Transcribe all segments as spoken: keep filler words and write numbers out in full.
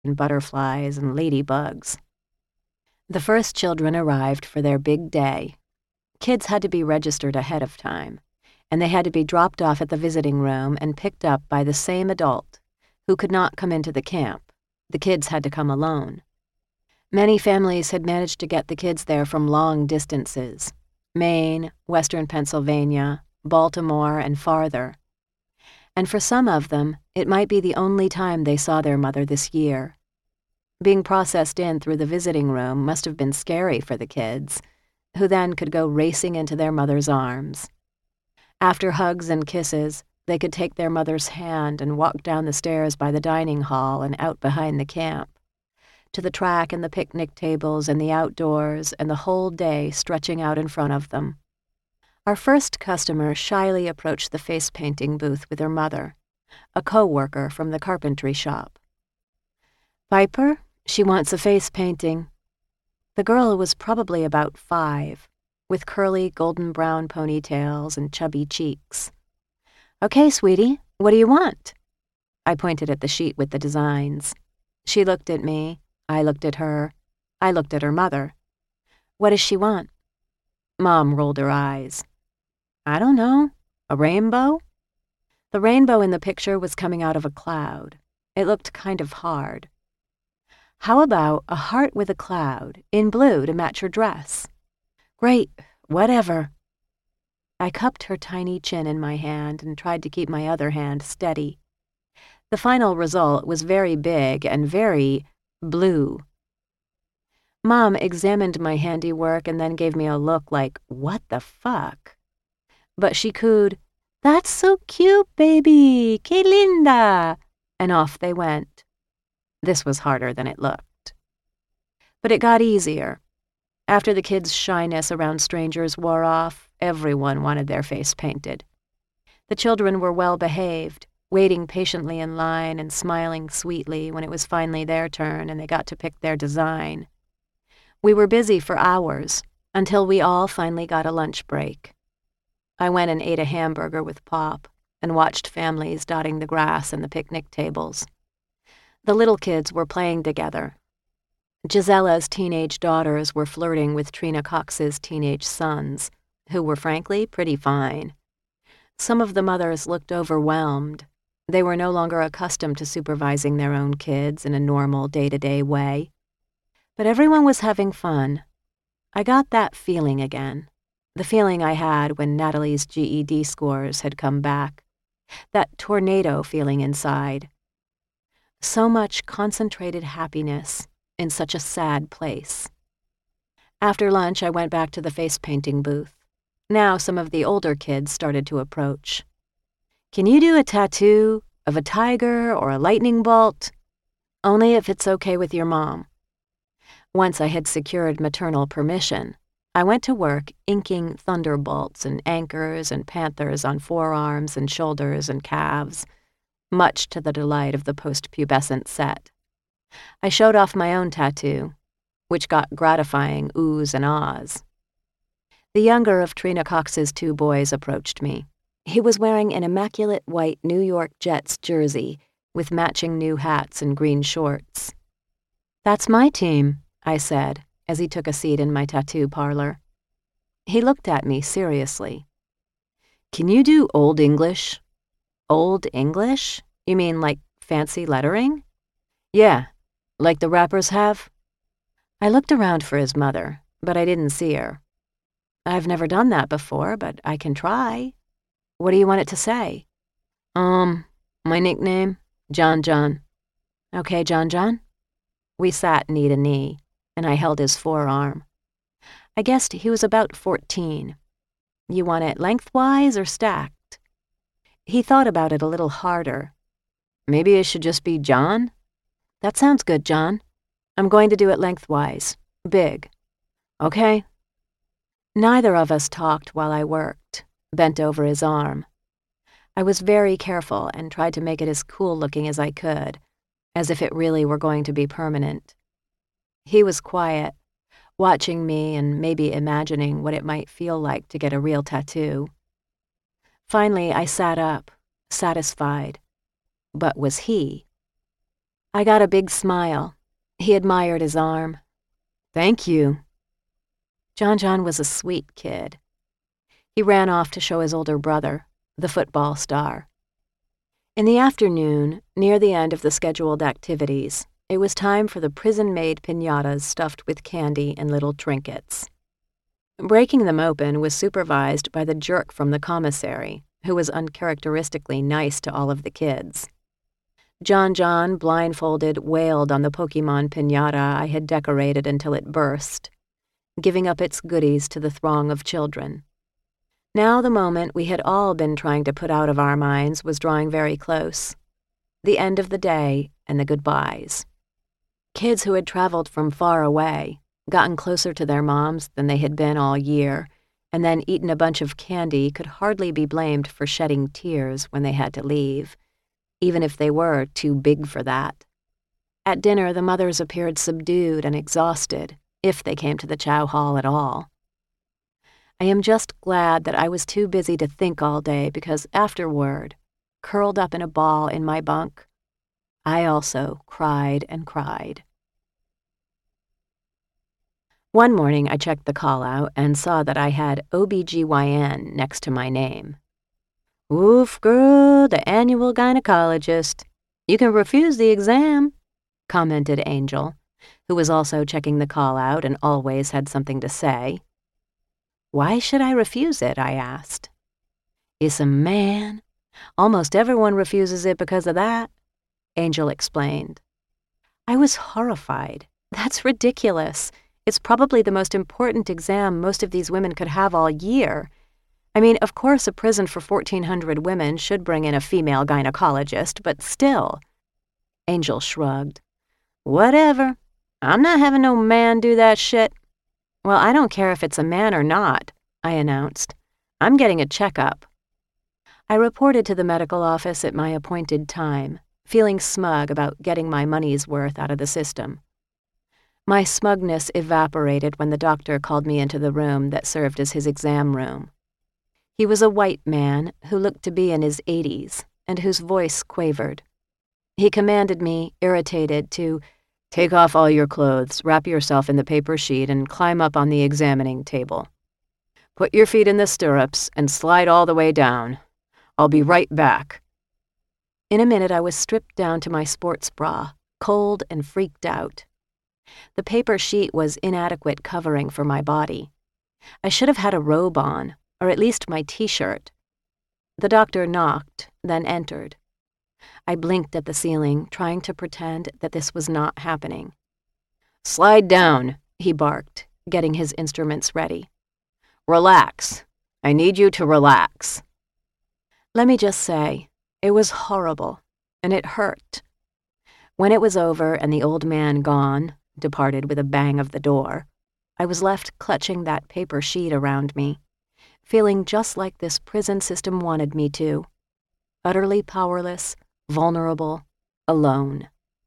and butterflies and ladybugs. The first children arrived for their big day. Kids had to be registered ahead of time, and they had to be dropped off at the visiting room and picked up by the same adult, who could not come into the camp. The kids had to come alone. Many families had managed to get the kids there from long distances: Maine, western Pennsylvania, Baltimore, and farther. And for some of them, it might be the only time they saw their mother this year. Being processed in through the visiting room must have been scary for the kids, who then could go racing into their mother's arms. After hugs and kisses, they could take their mother's hand and walk down the stairs by the dining hall and out behind the camp, to the track and the picnic tables and the outdoors and the whole day stretching out in front of them. Our first customer shyly approached the face painting booth with her mother, a co-worker from the carpentry shop. "Piper, she wants a face painting." The girl was probably about five, with curly golden brown ponytails and chubby cheeks. "Okay, sweetie, what do you want?" I pointed at the sheet with the designs. She looked at me, I looked at her, I looked at her mother. "What does she want?" Mom rolled her eyes. "I don't know. A rainbow?" The rainbow in the picture was coming out of a cloud. It looked kind of hard. "How about a heart with a cloud, in blue to match her dress?" "Great, whatever." I cupped her tiny chin in my hand and tried to keep my other hand steady. The final result was very big and very blue. Mom examined my handiwork and then gave me a look like, what the fuck? But she cooed, "That's so cute, baby, que linda," and off they went. This was harder than it looked. But it got easier. After the kids' shyness around strangers wore off, everyone wanted their face painted. The children were well behaved, waiting patiently in line and smiling sweetly when it was finally their turn and they got to pick their design. We were busy for hours, until we all finally got a lunch break. I went and ate a hamburger with Pop and watched families dotting the grass and the picnic tables. The little kids were playing together. Gisella's teenage daughters were flirting with Trina Cox's teenage sons, who were frankly pretty fine. Some of the mothers looked overwhelmed. They were no longer accustomed to supervising their own kids in a normal day-to-day way. But everyone was having fun. I got that feeling again, the feeling I had when Natalie's G E D scores had come back, that tornado feeling inside. So much concentrated happiness in such a sad place. After lunch, I went back to the face painting booth. Now some of the older kids started to approach. "Can you do a tattoo of a tiger or a lightning bolt?" "Only if it's okay with your mom." Once I had secured maternal permission, I went to work inking thunderbolts and anchors and panthers on forearms and shoulders and calves, much to the delight of the post-pubescent set. I showed off my own tattoo, which got gratifying oohs and ahs. The younger of Trina Cox's two boys approached me. He was wearing an immaculate white New York Jets jersey with matching new hats and green shorts. "That's my team," I said, as he took a seat in my tattoo parlor. He looked at me seriously. "Can you do Old English?" "Old English? You mean like fancy lettering?" "Yeah, like the rappers have?" I looked around for his mother, but I didn't see her. "I've never done that before, but I can try. What do you want it to say?" Um, my nickname, John John." "Okay, John John." We sat knee to knee, and I held his forearm. I guessed he was about fourteen. "You want it lengthwise or stacked?" He thought about it a little harder. "Maybe it should just be John?" "That sounds good, John. I'm going to do it lengthwise. Big." "Okay." Neither of us talked while I worked, bent over his arm. I was very careful and tried to make it as cool-looking as I could, as if it really were going to be permanent. He was quiet, watching me and maybe imagining what it might feel like to get a real tattoo. Finally, I sat up, satisfied. But was he? I got a big smile. He admired his arm. "Thank you." John John was a sweet kid. He ran off to show his older brother, the football star. In the afternoon, near the end of the scheduled activities, it was time for the prison-made piñatas stuffed with candy and little trinkets. Breaking them open was supervised by the jerk from the commissary, who was uncharacteristically nice to all of the kids. John John, blindfolded, wailed on the Pokemon piñata I had decorated until it burst, giving up its goodies to the throng of children. Now the moment we had all been trying to put out of our minds was drawing very close. The end of the day and the goodbyes. Kids who had traveled from far away, gotten closer to their moms than they had been all year, and then eaten a bunch of candy could hardly be blamed for shedding tears when they had to leave, even if they were too big for that. At dinner, the mothers appeared subdued and exhausted, if they came to the chow hall at all. I am just glad that I was too busy to think all day because afterward, curled up in a ball in my bunk, I also cried and cried. One morning I checked the call-out and saw that I had O B G Y N next to my name. "Oof, girl, the annual gynecologist. You can refuse the exam," commented Angel, who was also checking the call-out and always had something to say. "Why should I refuse it?" I asked. "It's a man. Almost everyone refuses it because of that," Angel explained. I was horrified. That's ridiculous. It's probably the most important exam most of these women could have all year. I mean, of course a prison for fourteen hundred women should bring in a female gynecologist, but still. Angel shrugged. "Whatever. I'm not having no man do that shit." "Well, I don't care if it's a man or not," I announced. "I'm getting a checkup." I reported to the medical office at my appointed time, feeling smug about getting my money's worth out of the system. My smugness evaporated when the doctor called me into the room that served as his exam room. He was a white man who looked to be in his eighties and whose voice quavered. He commanded me, irritated, to take off all your clothes, wrap yourself in the paper sheet, and climb up on the examining table. Put your feet in the stirrups and slide all the way down. I'll be right back. In a minute, I was stripped down to my sports bra, cold and freaked out. The paper sheet was inadequate covering for my body. I should have had a robe on, or at least my t-shirt. The doctor knocked, then entered. I blinked at the ceiling, trying to pretend that this was not happening. "Slide down," he barked, getting his instruments ready. "Relax. I need you to relax." Let me just say, it was horrible, and it hurt. When it was over and the old man gone, departed with a bang of the door, I was left clutching that paper sheet around me, feeling just like this prison system wanted me to, utterly powerless, vulnerable, alone.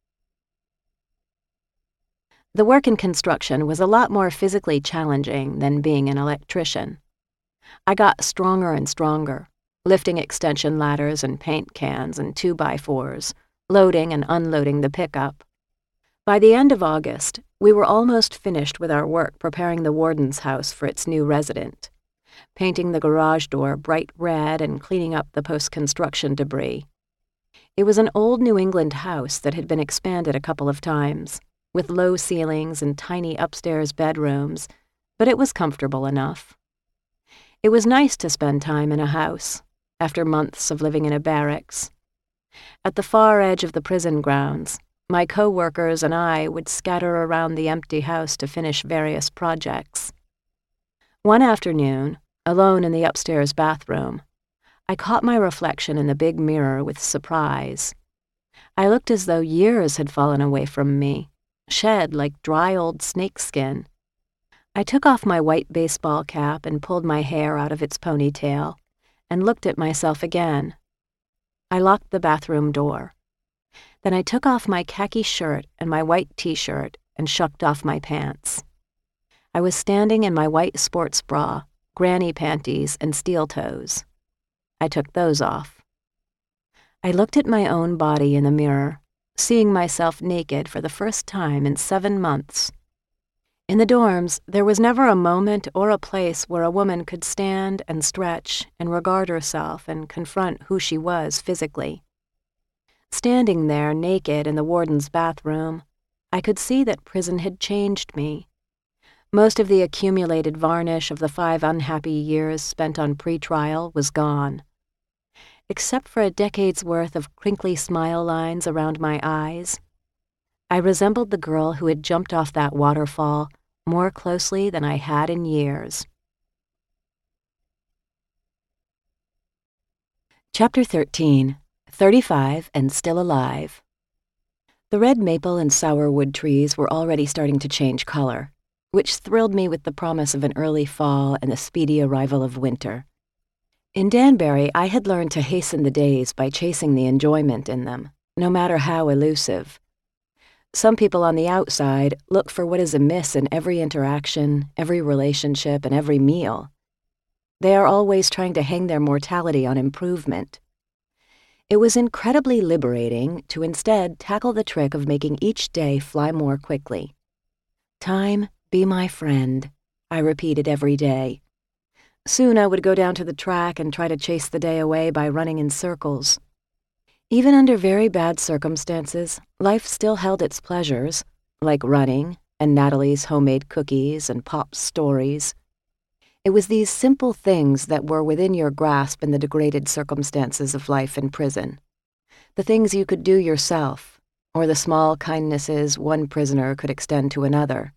The work in construction was a lot more physically challenging than being an electrician. I got stronger and stronger, lifting extension ladders and paint cans and two-by-fours, loading and unloading the pickup. By the end of August, we were almost finished with our work preparing the warden's house for its new resident, painting the garage door bright red and cleaning up the post-construction debris. It was an old New England house that had been expanded a couple of times, with low ceilings and tiny upstairs bedrooms, but it was comfortable enough. It was nice to spend time in a house, after months of living in a barracks. At the far edge of the prison grounds, my co-workers and I would scatter around the empty house to finish various projects. One afternoon, alone in the upstairs bathroom, I caught my reflection in the big mirror with surprise. I looked as though years had fallen away from me, shed like dry old snakeskin. I took off my white baseball cap and pulled my hair out of its ponytail, and looked at myself again. I locked the bathroom door. Then I took off my khaki shirt and my white t-shirt and shucked off my pants. I was standing in my white sports bra, granny panties, and steel toes. I took those off. I looked at my own body in the mirror, seeing myself naked for the first time in seven months. In the dorms, there was never a moment or a place where a woman could stand and stretch and regard herself and confront who she was physically. Standing there naked in the warden's bathroom, I could see that prison had changed me. Most of the accumulated varnish of the five unhappy years spent on pretrial was gone. Except for a decade's worth of crinkly smile lines around my eyes, I resembled the girl who had jumped off that waterfall more closely than I had in years. Chapter thirteen. thirty-five and Still Alive. The red maple and sourwood trees were already starting to change color, which thrilled me with the promise of an early fall and the speedy arrival of winter. In Danbury, I had learned to hasten the days by chasing the enjoyment in them, no matter how elusive. Some people on the outside look for what is amiss in every interaction, every relationship, and every meal. They are always trying to hang their mortality on improvement. It was incredibly liberating to instead tackle the trick of making each day fly more quickly. Time, be my friend, I repeated every day. Soon I would go down to the track and try to chase the day away by running in circles. Even under very bad circumstances, life still held its pleasures, like running and Natalie's homemade cookies and Pop's stories. It was these simple things that were within your grasp in the degraded circumstances of life in prison. The things you could do yourself, or the small kindnesses one prisoner could extend to another.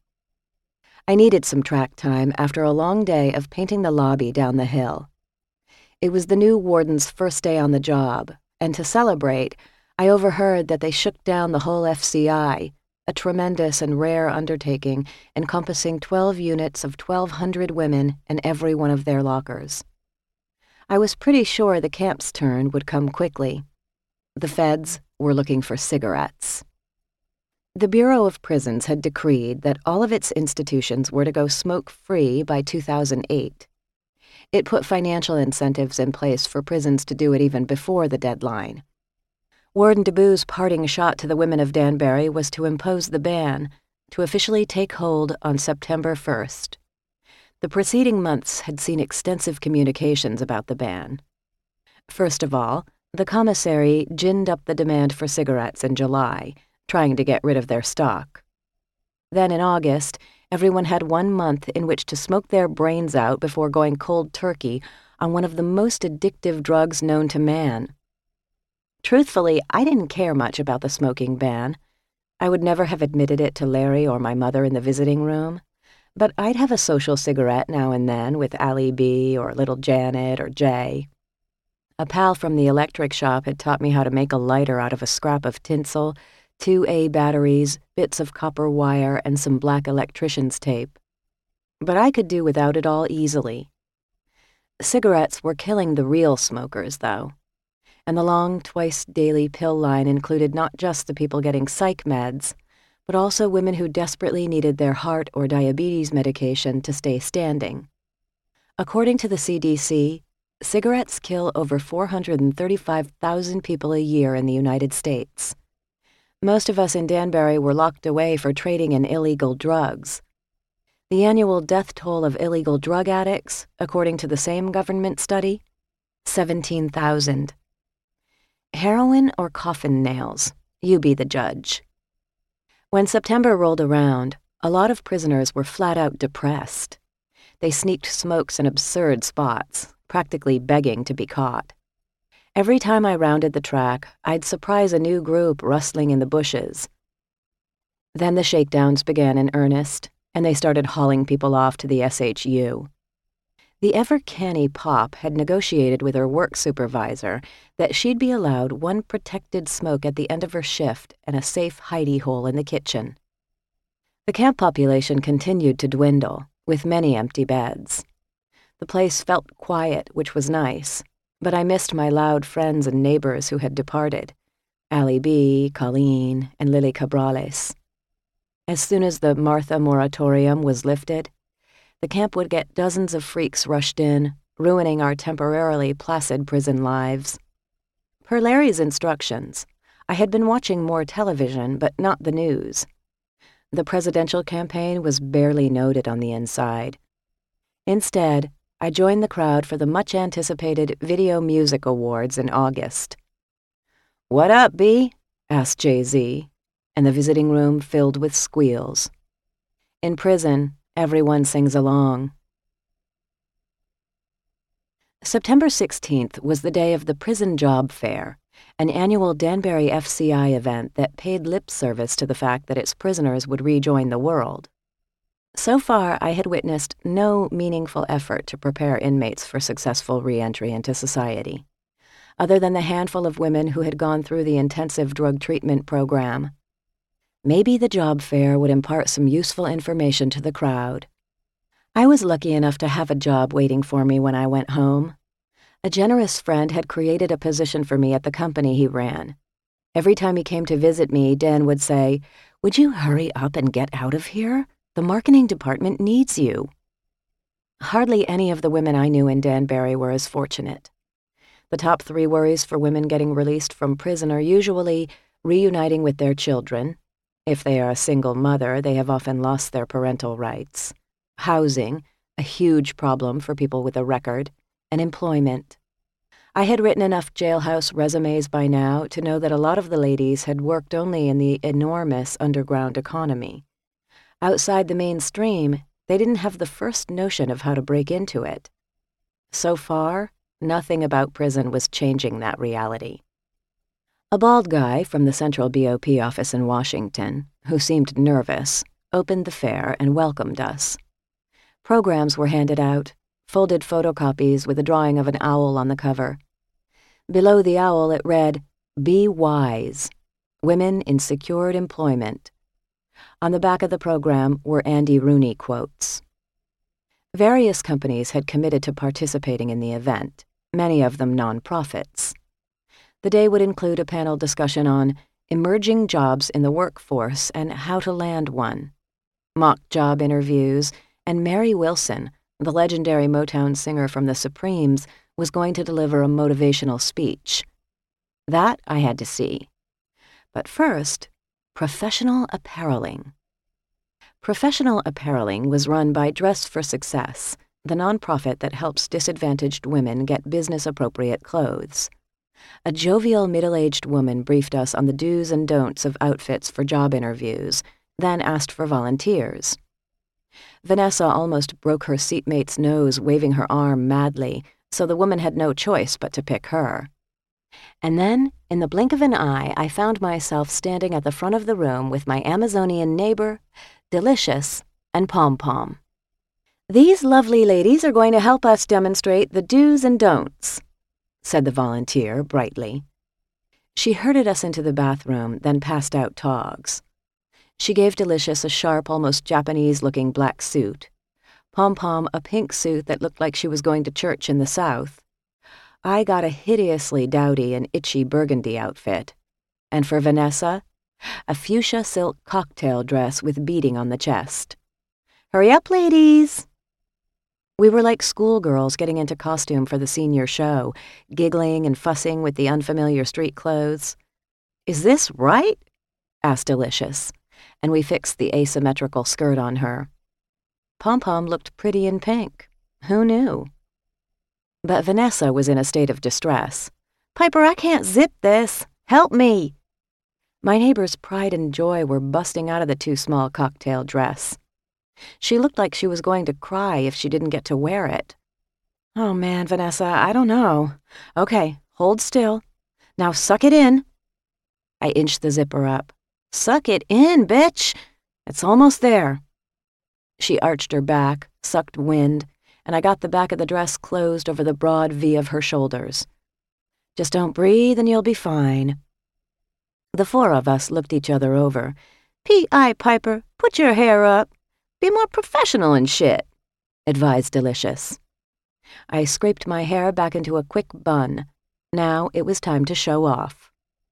I needed some track time after a long day of painting the lobby down the hill. It was the new warden's first day on the job, and to celebrate, I overheard that they shook down the whole F C I, a tremendous and rare undertaking encompassing twelve units of twelve hundred women in every one of their lockers. I was pretty sure the camp's turn would come quickly. The feds were looking for cigarettes. The Bureau of Prisons had decreed that all of its institutions were to go smoke-free by two thousand eight. It put financial incentives in place for prisons to do it even before the deadline. Warden DeBoo's parting shot to the women of Danbury was to impose the ban, to officially take hold on September first. The preceding months had seen extensive communications about the ban. First of all, the commissary ginned up the demand for cigarettes in July, trying to get rid of their stock. Then in August, everyone had one month in which to smoke their brains out before going cold turkey on one of the most addictive drugs known to man. Truthfully, I didn't care much about the smoking ban. I would never have admitted it to Larry or my mother in the visiting room, but I'd have a social cigarette now and then with Allie B. or little Janet or Jay. A pal from the electric shop had taught me how to make a lighter out of a scrap of tinsel, two A batteries, bits of copper wire, and some black electrician's tape. But I could do without it all easily. Cigarettes were killing the real smokers, though. And the long, twice-daily pill line included not just the people getting psych meds, but also women who desperately needed their heart or diabetes medication to stay standing. According to the C D C, cigarettes kill over four hundred thirty-five thousand people a year in the United States. Most of us in Danbury were locked away for trading in illegal drugs. The annual death toll of illegal drug addicts, according to the same government study, seventeen thousand. Heroin or coffin nails? You be the judge. When September rolled around, a lot of prisoners were flat out depressed. They sneaked smokes in absurd spots, practically begging to be caught. Every time I rounded the track, I'd surprise a new group rustling in the bushes. Then the shakedowns began in earnest, and they started hauling people off to the S H U. The ever-canny Pop had negotiated with her work supervisor that she'd be allowed one protected smoke at the end of her shift and a safe hidey hole in the kitchen. The camp population continued to dwindle, with many empty beds. The place felt quiet, which was nice, but I missed my loud friends and neighbors who had departed, Allie B., Colleen, and Lily Cabrales. As soon as the Martha moratorium was lifted, the camp would get dozens of freaks rushed in, ruining our temporarily placid prison lives. Per Larry's instructions, I had been watching more television, but not the news. The presidential campaign was barely noted on the inside. Instead, I joined the crowd for the much-anticipated Video Music Awards in August. "What up, B?" asked Jay-Z, and the visiting room filled with squeals. In prison, everyone sings along. September sixteenth was the day of the Prison Job Fair, an annual Danbury F C I event that paid lip service to the fact that its prisoners would rejoin the world. So far, I had witnessed no meaningful effort to prepare inmates for successful re-entry into society, other than the handful of women who had gone through the intensive drug treatment program. Maybe the job fair would impart some useful information to the crowd. I was lucky enough to have a job waiting for me when I went home. A generous friend had created a position for me at the company he ran. Every time he came to visit me, Dan would say, "Would you hurry up and get out of here? The marketing department needs you." Hardly any of the women I knew in Danbury were as fortunate. The top three worries for women getting released from prison are usually reuniting with their children. If they are a single mother, they have often lost their parental rights. Housing, a huge problem for people with a record, and employment. I had written enough jailhouse resumes by now to know that a lot of the ladies had worked only in the enormous underground economy. Outside the mainstream, they didn't have the first notion of how to break into it. So far, nothing about prison was changing that reality. A bald guy from the Central B O P office in Washington, who seemed nervous, opened the fair and welcomed us. Programs were handed out, folded photocopies with a drawing of an owl on the cover. Below the owl it read, "Be Wise, Women in Secured Employment." On the back of the program were Andy Rooney quotes. Various companies had committed to participating in the event, many of them nonprofits. The day would include a panel discussion on emerging jobs in the workforce and how to land one, mock job interviews, and Mary Wilson, the legendary Motown singer from the Supremes, was going to deliver a motivational speech. That I had to see. But first, professional appareling. Professional appareling was run by Dress for Success, the nonprofit that helps disadvantaged women get business-appropriate clothes. A jovial middle-aged woman briefed us on the do's and don'ts of outfits for job interviews, then asked for volunteers. Vanessa almost broke her seatmate's nose waving her arm madly, so the woman had no choice but to pick her. And then, in the blink of an eye, I found myself standing at the front of the room with my Amazonian neighbor, Delicious, and Pom Pom. "These lovely ladies are going to help us demonstrate the do's and don'ts," said the volunteer brightly. She herded us into the bathroom, then passed out togs. She gave Delicious a sharp, almost Japanese-looking black suit. Pom Pom a pink suit that looked like she was going to church in the South. I got a hideously dowdy and itchy burgundy outfit. And for Vanessa, a fuchsia silk cocktail dress with beading on the chest. "Hurry up, ladies!" We were like schoolgirls getting into costume for the senior show, giggling and fussing with the unfamiliar street clothes. "Is this right?" asked Delicious, and we fixed the asymmetrical skirt on her. Pom Pom looked pretty in pink. Who knew? But Vanessa was in a state of distress. "Piper, I can't zip this. Help me!" My neighbor's pride and joy were busting out of the too small cocktail dress. She looked like she was going to cry if she didn't get to wear it. "Oh man, Vanessa, I don't know. Okay, hold still. Now suck it in." I inched the zipper up. "Suck it in, bitch! It's almost there." She arched her back, sucked wind, and I got the back of the dress closed over the broad V of her shoulders. "Just don't breathe and you'll be fine." The four of us looked each other over. P I Piper, put your hair up. Be more professional and shit," advised Delicious. I scraped my hair back into a quick bun. Now it was time to show off.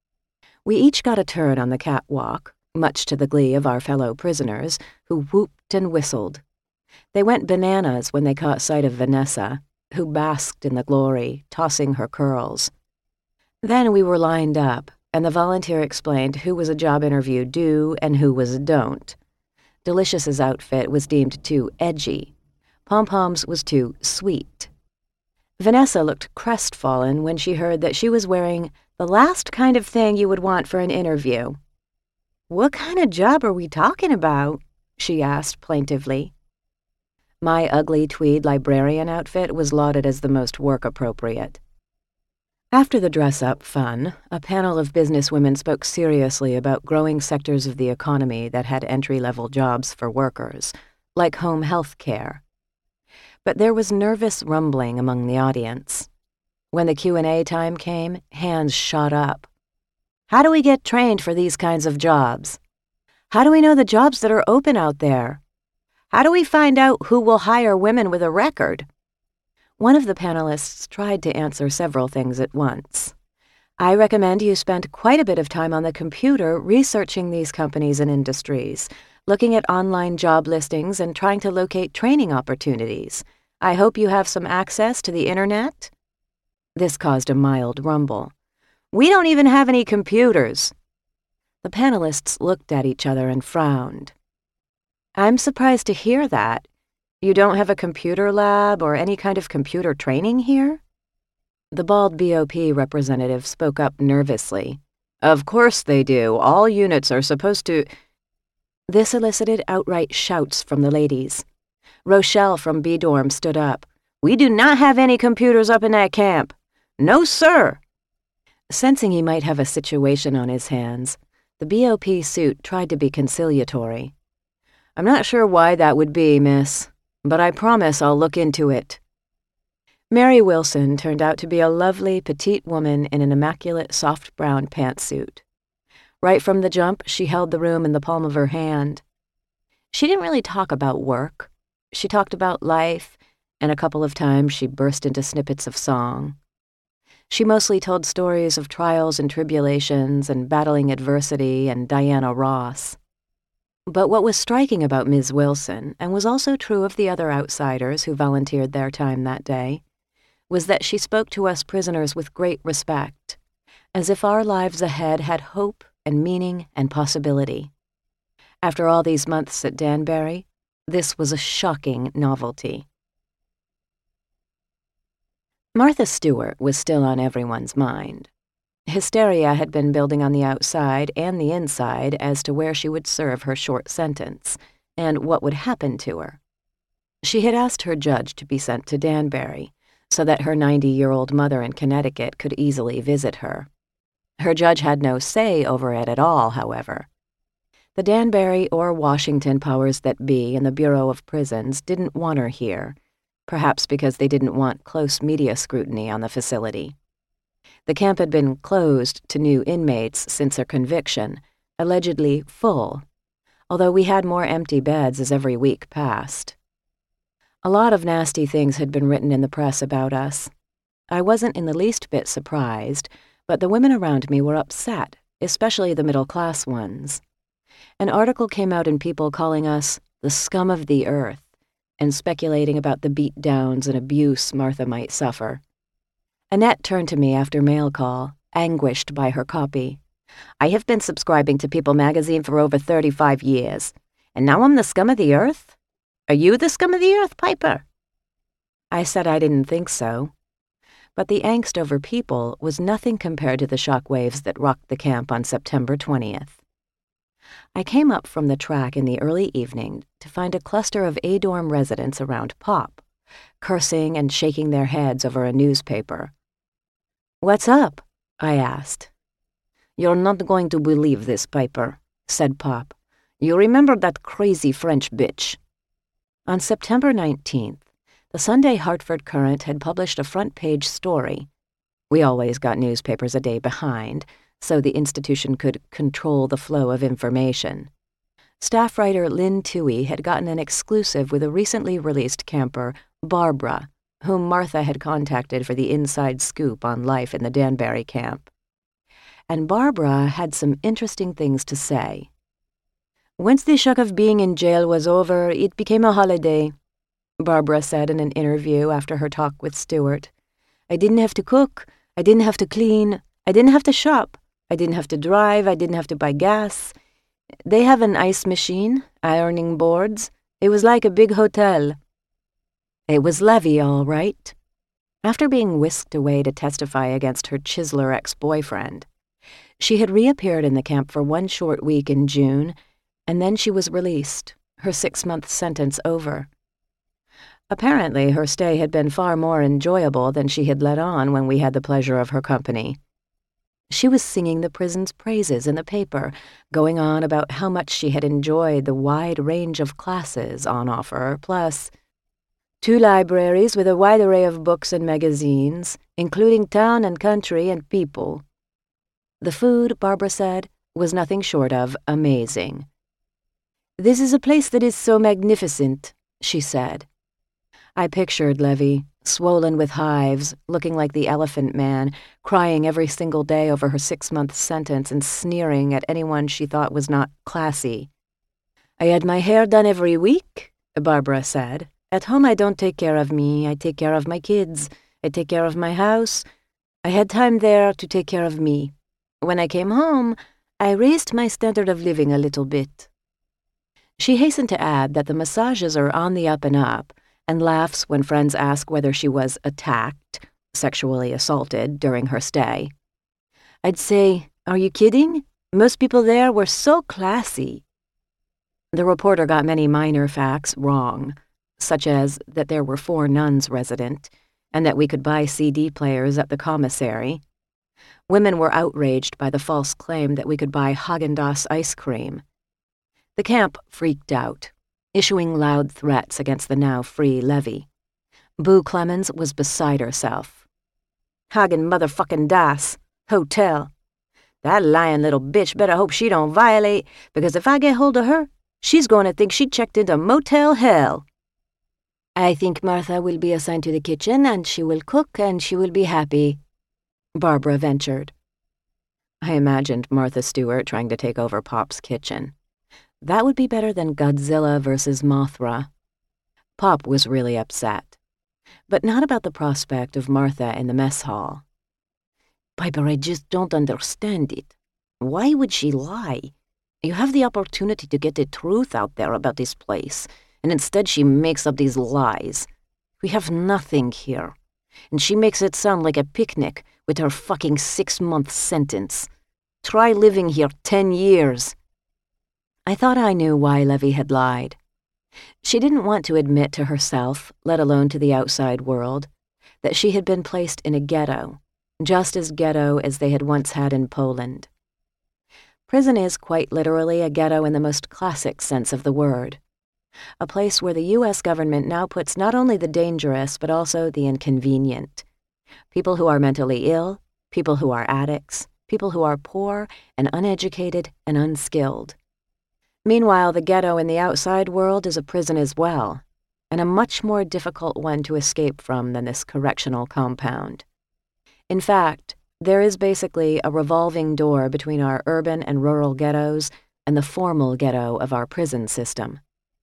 We each got a turn on the catwalk, much to the glee of our fellow prisoners, who whooped and whistled. They went bananas when they caught sight of Vanessa, who basked in the glory, tossing her curls. Then we were lined up, and the volunteer explained who was a job interview do and who was a don't. Delicious's outfit was deemed too edgy. Pom-Pom's was too sweet. Vanessa looked crestfallen when she heard that she was wearing the last kind of thing you would want for an interview. "What kind of job are we talking about?" she asked plaintively. My ugly tweed librarian outfit was lauded as the most work-appropriate. After the dress-up fun, a panel of businesswomen spoke seriously about growing sectors of the economy that had entry-level jobs for workers, like home health care. But there was nervous rumbling among the audience. When the Q and A time came, hands shot up. How do we get trained for these kinds of jobs? How do we know the jobs that are open out there? How do we find out who will hire women with a record? One of the panelists tried to answer several things at once. I recommend you spend quite a bit of time on the computer researching these companies and industries, looking at online job listings and trying to locate training opportunities. I hope you have some access to the internet. This caused a mild rumble. We don't even have any computers. The panelists looked at each other and frowned. I'm surprised to hear that. You don't have a computer lab or any kind of computer training here? The bald B O P representative spoke up nervously. Of course they do. All units are supposed to... This elicited outright shouts from the ladies. Rochelle from B-Dorm stood up. We do not have any computers up in that camp. No, sir. Sensing he might have a situation on his hands, the B O P suit tried to be conciliatory. I'm not sure why that would be, miss, but I promise I'll look into it. Mary Wilson turned out to be a lovely, petite woman in an immaculate soft brown pantsuit. Right from the jump, she held the room in the palm of her hand. She didn't really talk about work. She talked about life, and a couple of times she burst into snippets of song. She mostly told stories of trials and tribulations and battling adversity and Diana Ross. But what was striking about Miz Wilson, and was also true of the other outsiders who volunteered their time that day, was that she spoke to us prisoners with great respect, as if our lives ahead had hope and meaning and possibility. After all these months at Danbury, this was a shocking novelty. Martha Stewart was still on everyone's mind. Hysteria had been building on the outside and the inside as to where she would serve her short sentence, and what would happen to her. She had asked her judge to be sent to Danbury, so that her ninety-year-old mother in Connecticut could easily visit her. Her judge had no say over it at all, however. The Danbury or Washington powers that be in the Bureau of Prisons didn't want her here, perhaps because they didn't want close media scrutiny on the facility. The camp had been closed to new inmates since her conviction, allegedly full, although we had more empty beds as every week passed. A lot of nasty things had been written in the press about us. I wasn't in the least bit surprised, but the women around me were upset, especially the middle-class ones. An article came out in People calling us the scum of the earth and speculating about the beat-downs and abuse Martha might suffer. Annette turned to me after mail call, anguished by her copy. I have been subscribing to People magazine for over thirty-five years, and now I'm the scum of the earth? Are you the scum of the earth, Piper? I said I didn't think so. But the angst over People was nothing compared to the shock waves that rocked the camp on September twentieth. I came up from the track in the early evening to find a cluster of A-dorm residents around Pop, cursing and shaking their heads over a newspaper. What's up? I asked. You're not going to believe this, Piper, said Pop. You remember that crazy French bitch? On September nineteenth, the Sunday Hartford Courant had published a front-page story. We always got newspapers a day behind, so the institution could control the flow of information. Staff writer Lynn Toohey had gotten an exclusive with a recently released camper, Barbara, whom Martha had contacted for the inside scoop on life in the Danbury camp. And Barbara had some interesting things to say. Once the shock of being in jail was over, it became a holiday, Barbara said in an interview after her talk with Stewart. I didn't have to cook, I didn't have to clean, I didn't have to shop. I didn't have to drive, I didn't have to buy gas. They have an ice machine, ironing boards. It was like a big hotel. It was Levy, all right. After being whisked away to testify against her chiseler ex-boyfriend, she had reappeared in the camp for one short week in June, and then she was released, her six-month sentence over. Apparently, her stay had been far more enjoyable than she had let on when we had the pleasure of her company. She was singing the prison's praises in the paper, going on about how much she had enjoyed the wide range of classes on offer, plus two libraries with a wide array of books and magazines, including town and country and people. The food, Barbara said, was nothing short of amazing. "This is a place that is so magnificent," she said. I pictured Levy, swollen with hives, looking like the Elephant Man, crying every single day over her six-month sentence and sneering at anyone she thought was not classy. "I had my hair done every week," Barbara said. "At home I don't take care of me, I take care of my kids, I take care of my house. I had time there to take care of me. When I came home, I raised my standard of living a little bit." She hastened to add that the massages are on the up and up, and laughs when friends ask whether she was attacked, sexually assaulted, during her stay. "I'd say, are you kidding? Most people there were so classy." The reporter got many minor facts wrong, such as that there were four nuns resident, and that we could buy C D players at the commissary. Women were outraged by the false claim that we could buy Haagen-Dazs ice cream. The camp freaked out, issuing loud threats against the now free Levy. Boo Clemens was beside herself. "Hagen motherfucking Das. Hotel. That lying little bitch better hope she don't violate, because if I get hold of her, she's going to think she checked into motel hell." "I think Martha will be assigned to the kitchen, and she will cook, and she will be happy," Barbara ventured. I imagined Martha Stewart trying to take over Pop's kitchen. That would be better than Godzilla versus Mothra. Pop was really upset, but not about the prospect of Martha in the mess hall. "Piper, I just don't understand it. Why would she lie? You have the opportunity to get the truth out there about this place, and instead she makes up these lies. We have nothing here, and she makes it sound like a picnic with her fucking six-month sentence. Try living here ten years. I thought I knew why Levy had lied. She didn't want to admit to herself, let alone to the outside world, that she had been placed in a ghetto, just as ghetto as they had once had in Poland. Prison is quite literally a ghetto in the most classic sense of the word, a place where the U S government now puts not only the dangerous but also the inconvenient. People who are mentally ill, people who are addicts, people who are poor and uneducated and unskilled. Meanwhile, the ghetto in the outside world is a prison as well, and a much more difficult one to escape from than this correctional compound. In fact, there is basically a revolving door between our urban and rural ghettos and the formal ghetto of our prison system.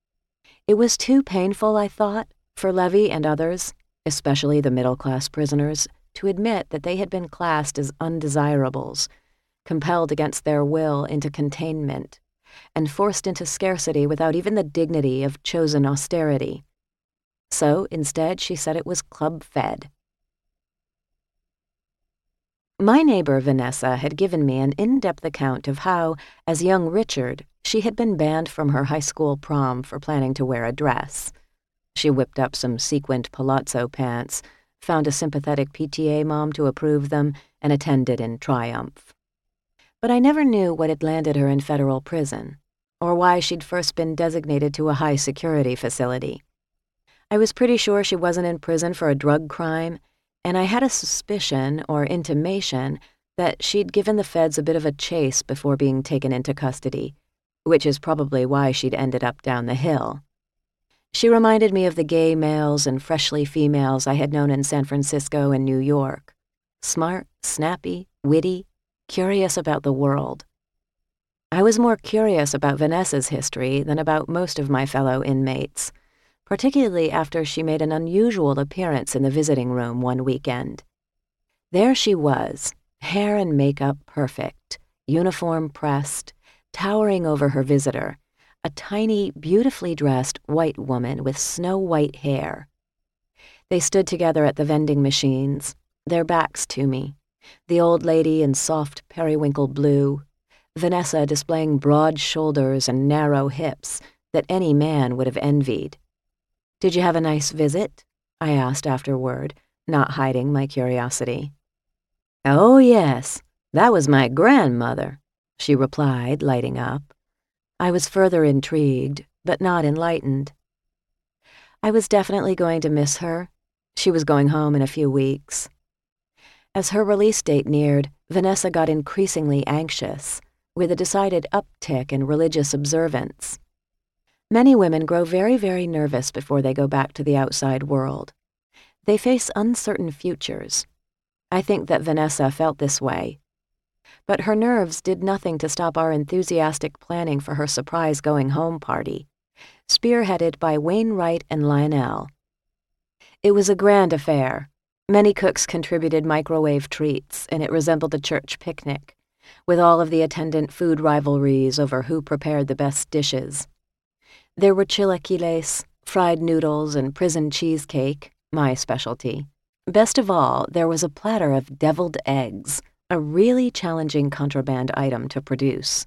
It was too painful, I thought, for Levy and others, especially the middle-class prisoners, to admit that they had been classed as undesirables, compelled against their will into containment, and forced into scarcity without even the dignity of chosen austerity. So, instead, she said it was club-fed. My neighbor, Vanessa, had given me an in-depth account of how, as young Richard, she had been banned from her high school prom for planning to wear a dress. She whipped up some sequined palazzo pants, found a sympathetic P T A mom to approve them, and attended in triumph. But I never knew what had landed her in federal prison, or why she'd first been designated to a high-security facility. I was pretty sure she wasn't in prison for a drug crime, and I had a suspicion or intimation that she'd given the feds a bit of a chase before being taken into custody, which is probably why she'd ended up down the hill. She reminded me of the gay males and freshly females I had known in San Francisco and New York. Smart, snappy, witty, curious about the world. I was more curious about Vanessa's history than about most of my fellow inmates, particularly after she made an unusual appearance in the visiting room one weekend. There she was, Hair and makeup perfect, uniform pressed, towering over her visitor, a tiny, beautifully dressed white woman with snow-white hair. They stood together at the vending machines, their backs to me, the old lady in soft periwinkle blue, Vanessa displaying broad shoulders and narrow hips that any man would have envied. "Did you have a nice visit?" I asked afterward, not hiding my curiosity. "Oh, yes, that was my grandmother," she replied, lighting up. I was further intrigued, but not enlightened. I was definitely going to miss her. She was going home in a few weeks. As her release date neared, Vanessa got increasingly anxious, with a decided uptick in religious observance. Many women grow very, very nervous before they go back to the outside world. They face uncertain futures. I think that Vanessa felt this way. But her nerves did nothing to stop our enthusiastic planning for her surprise going-home party, spearheaded by Wainwright and Lionel. It was a grand affair. Many cooks contributed microwave treats, and it resembled a church picnic, with all of the attendant food rivalries over who prepared the best dishes. There were chilaquiles, fried noodles, and prison cheesecake, my specialty. Best of all, there was a platter of deviled eggs, a really challenging contraband item to produce.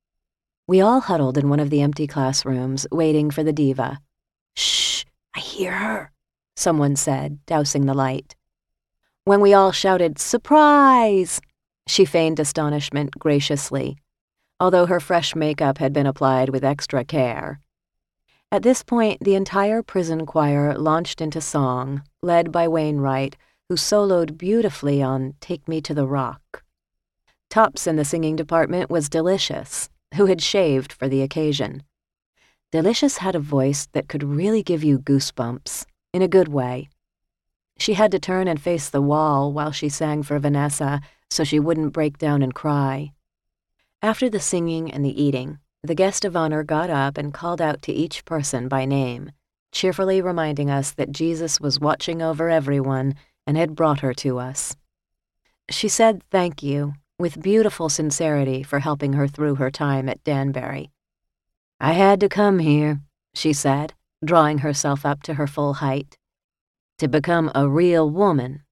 We all huddled in one of the empty classrooms, waiting for the diva. "Shh, I hear her," someone said, dousing the light. When we all shouted, "Surprise!" she feigned astonishment graciously, although her fresh makeup had been applied with extra care. At this point, the entire prison choir launched into song, led by Wainwright, who soloed beautifully on Take Me to the Rock. Tops in the singing department was Delicious, who had shaved for the occasion. Delicious had a voice that could really give you goosebumps, in a good way. She had to turn and face the wall while she sang for Vanessa so she wouldn't break down and cry. After the singing and the eating, the guest of honor got up and called out to each person by name, cheerfully reminding us that Jesus was watching over everyone and had brought her to us. She said thank you, with beautiful sincerity for helping her through her time at Danbury. "I had to come here," she said, drawing herself up to her full height, "to become a real woman."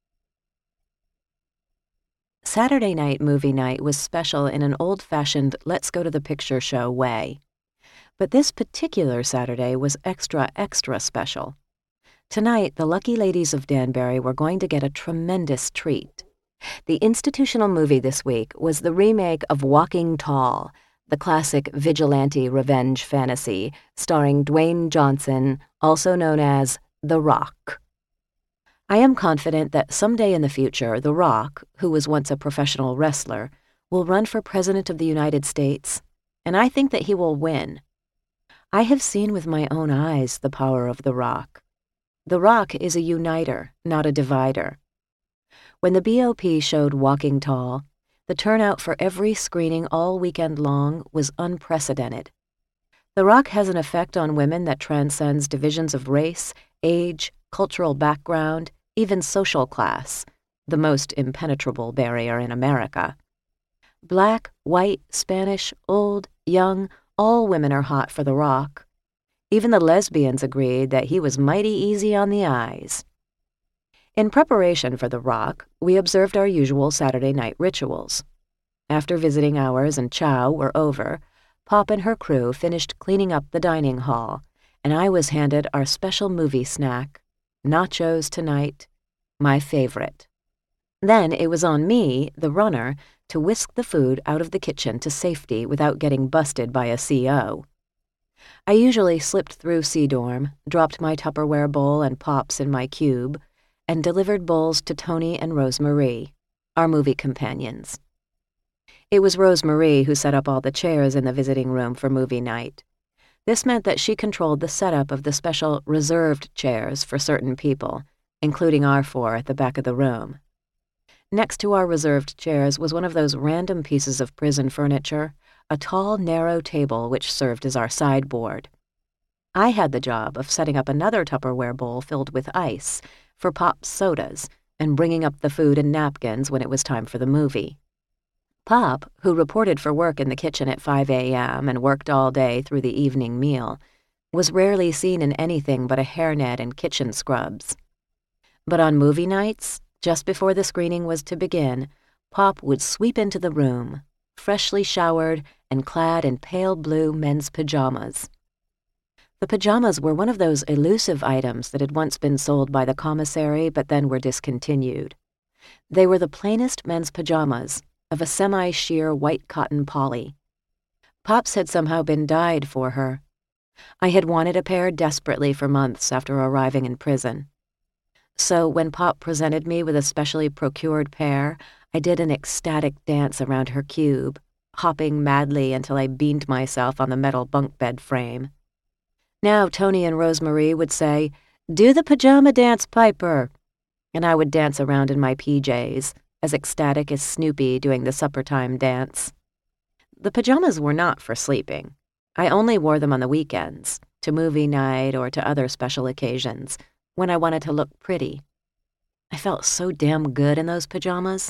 Saturday night movie night was special in an old-fashioned let's-go-to-the-picture show way. But this particular Saturday was extra, extra special. Tonight, the lucky ladies of Danbury were going to get a tremendous treat. The institutional movie this week was the remake of Walking Tall, the classic vigilante revenge fantasy starring Dwayne Johnson, also known as The Rock. I am confident that someday in the future, The Rock, who was once a professional wrestler, will run for President of the United States, and I think that he will win. I have seen with my own eyes the power of The Rock. The Rock is a uniter, not a divider. When the B O P showed Walking Tall, the turnout for every screening all weekend long was unprecedented. The Rock has an effect on women that transcends divisions of race, age, cultural background, even social class, the most impenetrable barrier in America. Black, white, Spanish, old, young, all women are hot for The Rock. Even the lesbians agreed that he was mighty easy on the eyes. In preparation for The Rock, we observed our usual Saturday night rituals. After visiting hours and chow were over, Pop and her crew finished cleaning up the dining hall, and I was handed our special movie snack, nachos tonight, my favorite. Then it was on me, the runner, to whisk the food out of the kitchen to safety without getting busted by a C O. I usually slipped through C-Dorm, dropped my Tupperware bowl and Pops in my cube, and delivered bowls to Tony and Rosemarie, our movie companions. It was Rosemarie who set up all the chairs in the visiting room for movie night. This meant that she controlled the setup of the special reserved chairs for certain people, including our four at the back of the room. Next to our reserved chairs was one of those random pieces of prison furniture, a tall, narrow table which served as our sideboard. I had the job of setting up another Tupperware bowl filled with ice for Pop's sodas, and bringing up the food and napkins when it was time for the movie. Pop, who reported for work in the kitchen at five a m and worked all day through the evening meal, was rarely seen in anything but a hairnet and kitchen scrubs. But on movie nights, just before the screening was to begin, Pop would sweep into the room, freshly showered and clad in pale blue men's pajamas. The pajamas were one of those elusive items that had once been sold by the commissary but then were discontinued. They were the plainest men's pajamas, of a semi-sheer white cotton poly. Pop's had somehow been dyed for her. I had wanted a pair desperately for months after arriving in prison. So when Pop presented me with a specially procured pair, I did an ecstatic dance around her cube, hopping madly until I beamed myself on the metal bunk bed frame. Now Tony and Rosemarie would say, "Do the pajama dance, Piper," and I would dance around in my P Js, as ecstatic as Snoopy doing the supper time dance. The pajamas were not for sleeping. I only wore them on the weekends, to movie night or to other special occasions, when I wanted to look pretty. I felt so damn good in those pajamas.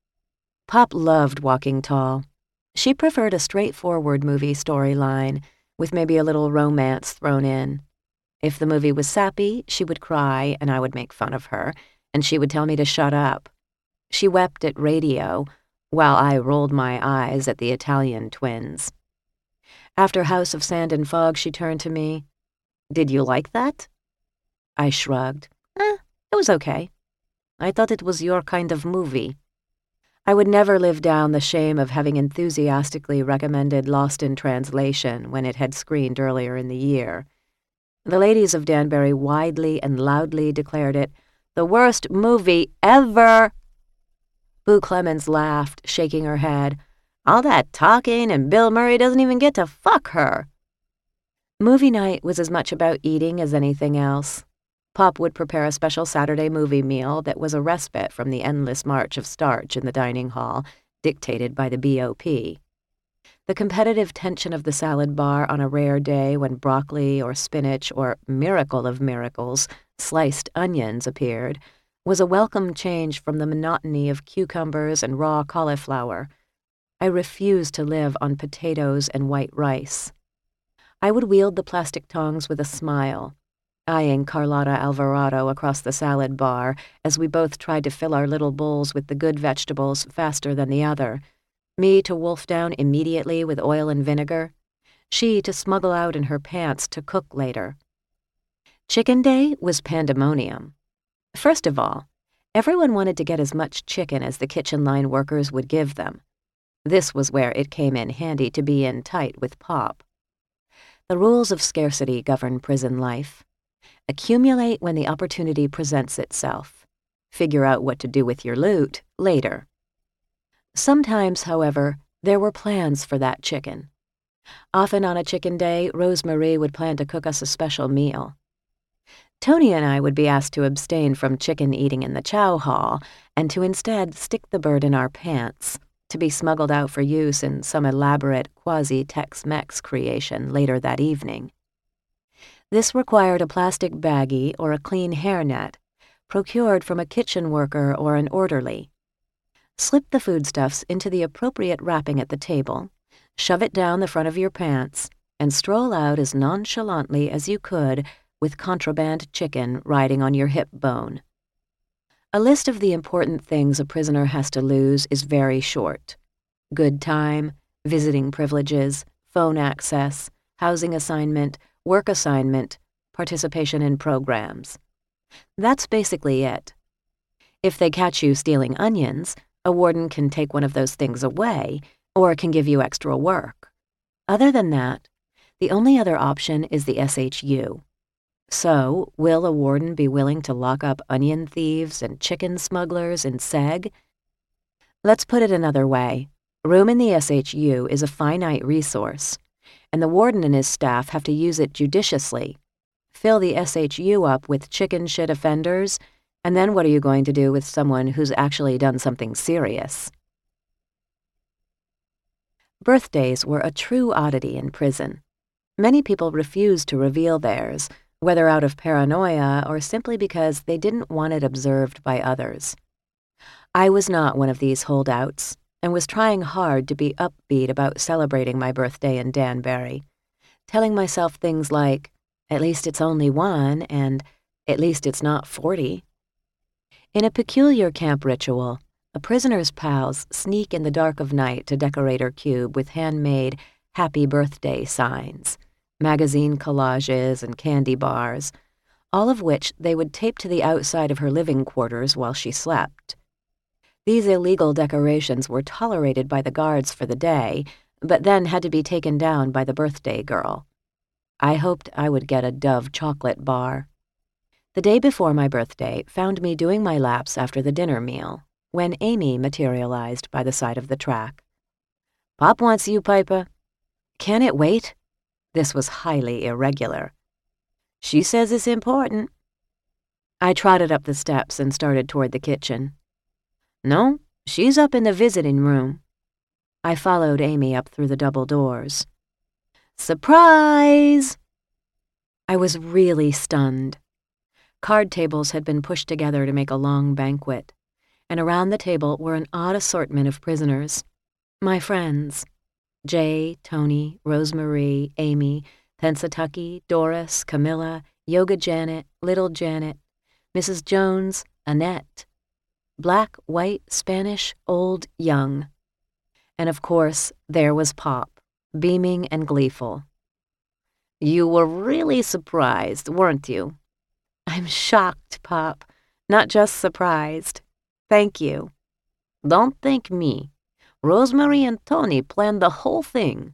Pop loved Walking Tall. She preferred a straightforward movie storyline, with maybe a little romance thrown in. If the movie was sappy, she would cry and I would make fun of her, and she would tell me to shut up. She wept at Radio, while I rolled my eyes at the Italian twins. After House of Sand and Fog, she turned to me. "Did you like that?" I shrugged. Eh, it was okay. I thought it was your kind of movie. I would never live down the shame of having enthusiastically recommended Lost in Translation when it had screened earlier in the year. The ladies of Danbury widely and loudly declared it the worst movie ever. Boo Clemens laughed, shaking her head. "All that talking, and Bill Murray doesn't even get to fuck her." Movie night was as much about eating as anything else. Pop would prepare a special Saturday movie meal that was a respite from the endless march of starch in the dining hall, dictated by the B O P. The competitive tension of the salad bar on a rare day when broccoli or spinach or, miracle of miracles, sliced onions appeared was a welcome change from the monotony of cucumbers and raw cauliflower. I refused to live on potatoes and white rice. I would wield the plastic tongs with a smile, eyeing Carlotta Alvarado across the salad bar as we both tried to fill our little bowls with the good vegetables faster than the other, me to wolf down immediately with oil and vinegar, she to smuggle out in her pants to cook later. Chicken Day was pandemonium. First of all, everyone wanted to get as much chicken as the kitchen line workers would give them. This was where it came in handy to be in tight with Pop. The rules of scarcity govern prison life. Accumulate when the opportunity presents itself. Figure out what to do with your loot later. Sometimes, however, there were plans for that chicken. Often on a chicken day, Rosemarie would plan to cook us a special meal. Tony and I would be asked to abstain from chicken eating in the chow hall and to instead stick the bird in our pants, to be smuggled out for use in some elaborate quasi-Tex-Mex creation later that evening. This required a plastic baggie or a clean hairnet, procured from a kitchen worker or an orderly. Slip the foodstuffs into the appropriate wrapping at the table, shove it down the front of your pants, and stroll out as nonchalantly as you could with contraband chicken riding on your hip bone. A list of the important things a prisoner has to lose is very short. Good time, visiting privileges, phone access, housing assignment, work assignment, participation in programs. That's basically it. If they catch you stealing onions, a warden can take one of those things away or can give you extra work. Other than that, the only other option is the S H U. So, will a warden be willing to lock up onion thieves and chicken smugglers in Seg? Let's put it another way. Room in the S H U is a finite resource, and the warden and his staff have to use it judiciously. Fill the S H U up with chicken shit offenders, and then what are you going to do with someone who's actually done something serious? Birthdays were a true oddity in prison. Many people refused to reveal theirs, whether out of paranoia or simply because they didn't want it observed by others. I was not one of these holdouts and was trying hard to be upbeat about celebrating my birthday in Danbury, telling myself things like, at least it's only one, and at least it's not forty. In a peculiar camp ritual, a prisoner's pals sneak in the dark of night to decorate her cube with handmade happy birthday signs, magazine collages, and candy bars, all of which they would tape to the outside of her living quarters while she slept. These illegal decorations were tolerated by the guards for the day, but then had to be taken down by the birthday girl. I hoped I would get a Dove chocolate bar. The day before my birthday found me doing my laps after the dinner meal, when Amy materialized by the side of the track. "Pop wants you, Piper." "Can it wait?" This was highly irregular. "She says it's important." I trotted up the steps and started toward the kitchen. "No, she's up in the visiting room." I followed Amy up through the double doors. Surprise! I was really stunned. Card tables had been pushed together to make a long banquet, and around the table were an odd assortment of prisoners. My friends. Jay, Tony, Rosemarie, Amy, Pensatucky, Doris, Camilla, Yoga Janet, Little Janet, Missus Jones, Annette. Black, white, Spanish, old, young. And of course, there was Pop, beaming and gleeful. "You were really surprised, weren't you?" "I'm shocked, Pop, not just surprised. Thank you." "Don't thank me. Rosemarie and Tony planned the whole thing."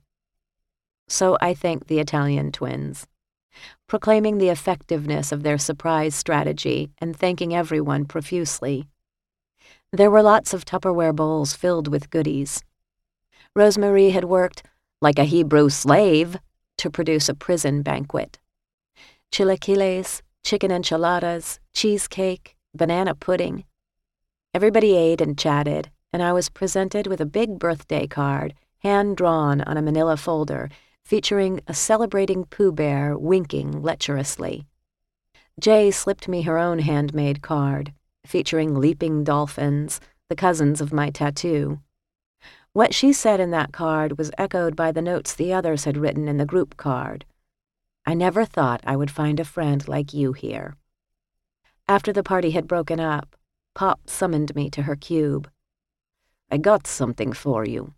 So I thanked the Italian twins, proclaiming the effectiveness of their surprise strategy and thanking everyone profusely. There were lots of Tupperware bowls filled with goodies. Rosemarie had worked like a Hebrew slave to produce a prison banquet. Chilaquiles, chicken enchiladas, cheesecake, banana pudding. Everybody ate and chatted, and I was presented with a big birthday card, hand-drawn on a manila folder, featuring a celebrating Pooh Bear winking lecherously. Jay slipped me her own handmade card, featuring leaping dolphins, the cousins of my tattoo. What she said in that card was echoed by the notes the others had written in the group card. "I never thought I would find a friend like you here." After the party had broken up, Pop summoned me to her cube. "I got something for you."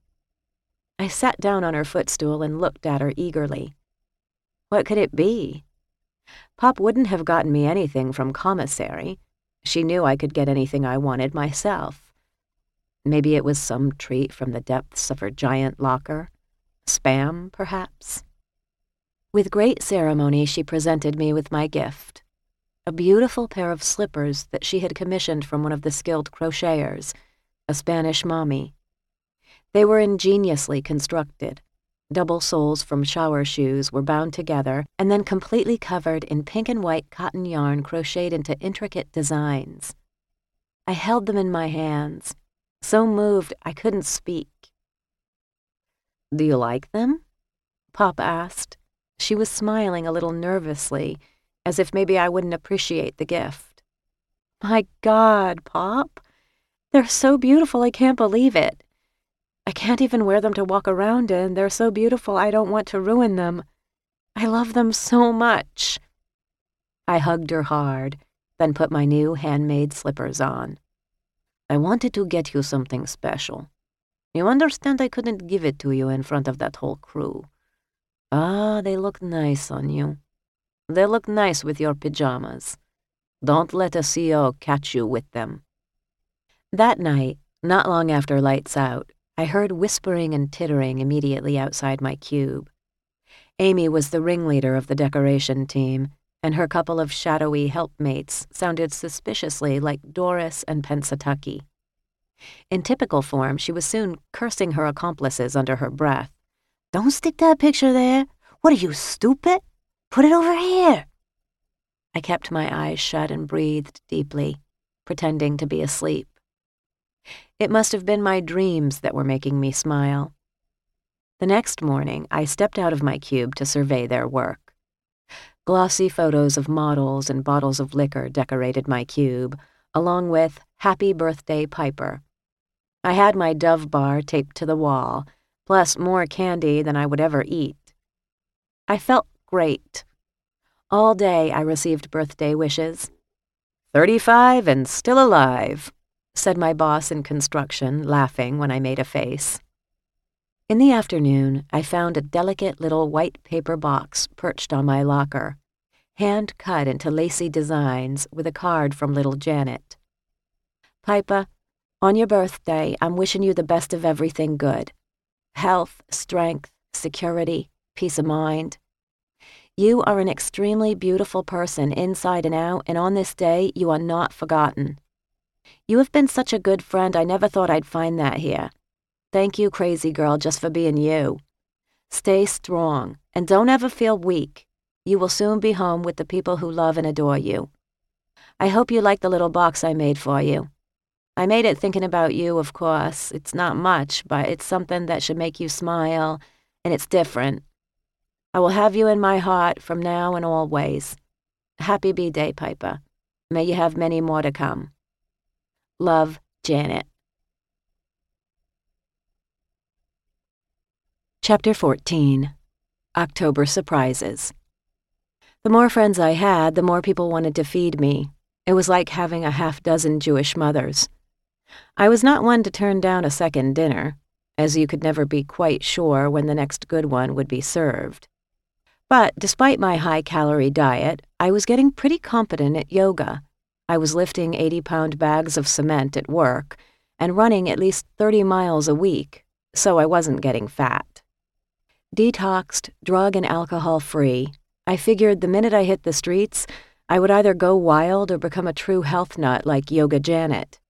I sat down on her footstool and looked at her eagerly. What could it be? Pop wouldn't have gotten me anything from commissary. She knew I could get anything I wanted myself. Maybe it was some treat from the depths of her giant locker. Spam, perhaps? With great ceremony, she presented me with my gift, a beautiful pair of slippers that she had commissioned from one of the skilled crocheters, a Spanish mommy. They were ingeniously constructed. Double soles from shower shoes were bound together and then completely covered in pink and white cotton yarn crocheted into intricate designs. I held them in my hands, so moved I couldn't speak. "Do you like them?" Pop asked. She was smiling a little nervously, as if maybe I wouldn't appreciate the gift. "My God, Pop, they're so beautiful I can't believe it. I can't even wear them to walk around in. They're so beautiful I don't want to ruin them. I love them so much." I hugged her hard, then put my new handmade slippers on. "I wanted to get you something special. You understand I couldn't give it to you in front of that whole crew. Ah, they look nice on you. They look nice with your pajamas. Don't let a C O catch you with them." That night, not long after lights out, I heard whispering and tittering immediately outside my cube. Amy was the ringleader of the decoration team, and her couple of shadowy helpmates sounded suspiciously like Doris and Pensatucky. In typical form, she was soon cursing her accomplices under her breath. "Don't stick that picture there. What are you, stupid? Put it over here." I kept my eyes shut and breathed deeply, pretending to be asleep. It must have been my dreams that were making me smile. The next morning, I stepped out of my cube to survey their work. Glossy photos of models and bottles of liquor decorated my cube, along with Happy Birthday Piper. I had my Dove bar taped to the wall, plus more candy than I would ever eat. I felt great. All day I received birthday wishes. Thirty-five and still alive, said my boss in construction, laughing when I made a face. In the afternoon, I found a delicate little white paper box perched on my locker, hand-cut into lacy designs with a card from little Janet. Piper, on your birthday, I'm wishing you the best of everything good. Health, strength, security, peace of mind. You are an extremely beautiful person inside and out, and on this day, you are not forgotten. You have been such a good friend, I never thought I'd find that here. Thank you, crazy girl, just for being you. Stay strong, and don't ever feel weak. You will soon be home with the people who love and adore you. I hope you like the little box I made for you. I made it thinking about you, of course. It's not much, but it's something that should make you smile, and it's different. I will have you in my heart from now and always. Happy B-Day, Piper. May you have many more to come. Love, Janet. Chapter fourteen. October Surprises. The more friends I had, the more people wanted to feed me. It was like having a half dozen Jewish mothers. I was not one to turn down a second dinner, as you could never be quite sure when the next good one would be served. But despite my high-calorie diet, I was getting pretty competent at yoga. I was lifting eighty-pound bags of cement at work and running at least thirty miles a week, so I wasn't getting fat. Detoxed, drug and alcohol-free, I figured the minute I hit the streets, I would either go wild or become a true health nut like Yoga Janet.